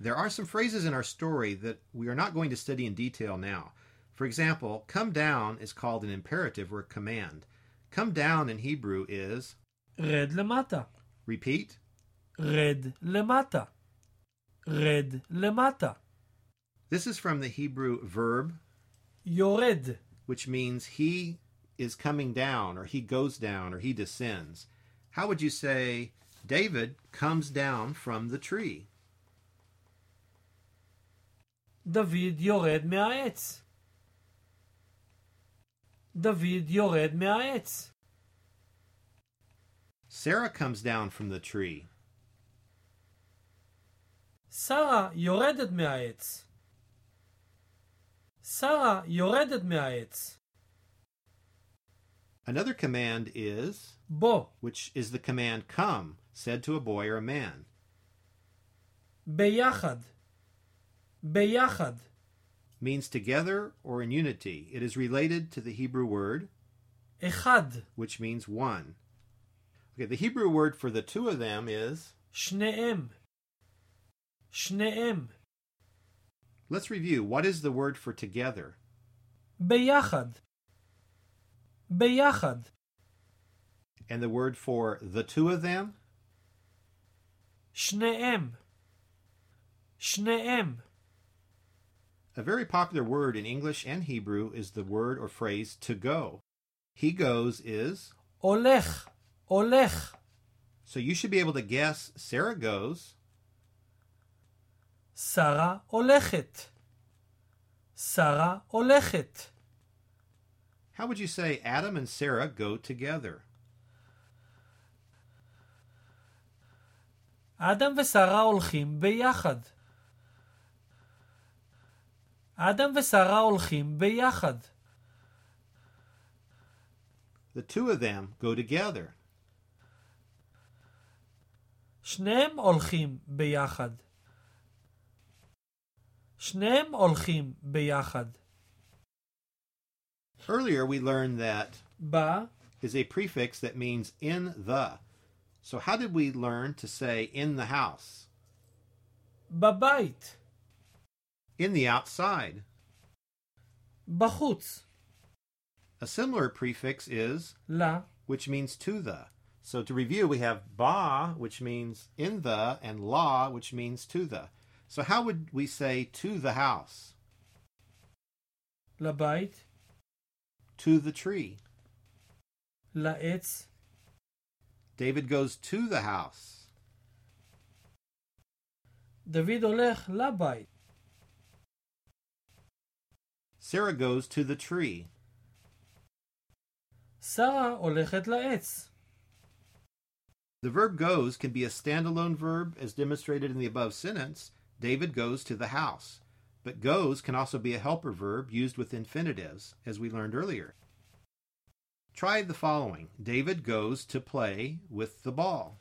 There are some phrases in our story that we are not going to study in detail now. For example, come down is called an imperative or a command. Come down in Hebrew is... רד למטה. Repeat. רד למטה. רד למטה. This is from the Hebrew verb... יורד. which means he is coming down, or he goes down, or he descends. How would you say, David comes down from the tree? דוד יורד מהעץ. דוד יורד מהעץ. Sarah comes down from the tree. שרה יורדת מהעץ. שרה יורדת מהעץ. Another command is... בוא. which is the command come, said to a boy or a man. ביחד. ביחד. Means together or in unity. It is related to the Hebrew word... אחד. which means one. Okay, the Hebrew word for the two of them is... שניהם. שניהם. Let's review. What is the word for together? ביחד. ביחד. And the word for the two of them? שניהם. שניהם. A very popular word in English and Hebrew is the word or phrase to go. He goes is... הולך. הולך. So you should be able to guess Sarah goes... שרה הולכת. שרה הולכת. How would you say Adam and Sarah go together? אדם ושרה הולכים ביחד. אדם ושרה הולכים ביחד. The two of them go together. שניהם הולכים ביחד. שניהם הולכים ביחד. Earlier we learned that בה is a prefix that means in the. So how did we learn to say in the house? בבית. In the outside. בחוץ. A similar prefix is לה. which means to the. So to review, we have ba, which means in the, and la, which means to the. So how would we say to the house? לבית. To the tree. לעץ. David goes to the house. דוד הולך לבית. Sarah goes to the tree. שרה הולכת לעץ. The verb goes can be a standalone verb as demonstrated in the above sentence. David goes to the house. But goes can also be a helper verb used with infinitives, as we learned earlier. Try the following. David goes to play with the ball.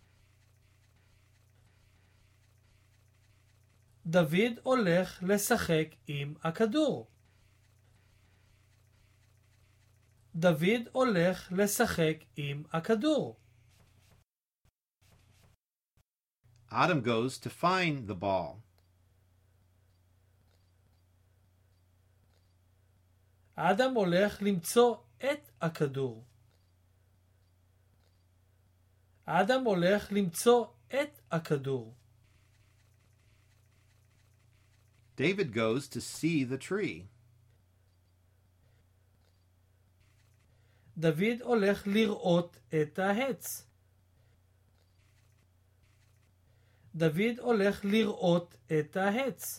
דוד הולך לשחק עם הכדור. דוד הולך לשחק עם הכדור. Adam goes to find the ball. אדם הולך למצוא את הכדור. אדם הולך למצוא את הכדור. David goes to see the tree. דוד הולך לראות את העץ. דוד הולך לראות את העץ.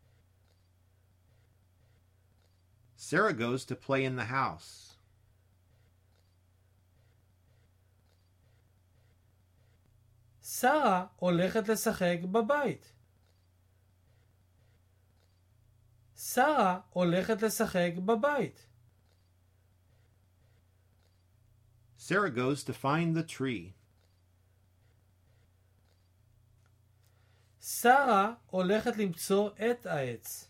Sarah goes to play in the house. שרה הולכת לשחק בבית. שרה הולכת לשחק בבית. Sarah goes to find the tree. שרה הולכת למצוא את העץ.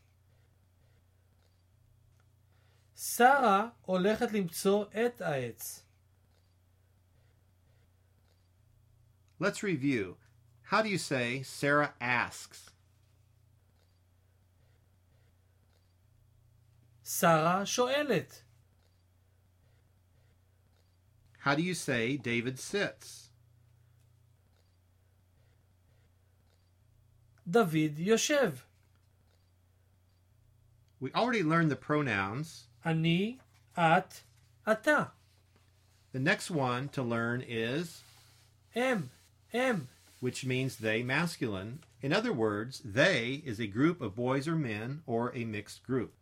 שרה הולכת למצוא את העץ. Let's review. How do you say Sarah asks? שרה שואלת. How do you say David sits? דוד יושב. We already learned the pronouns. אני, את, אתה. The next one to learn is הם, which means they masculine. In other words, they is a group of boys or men or a mixed group.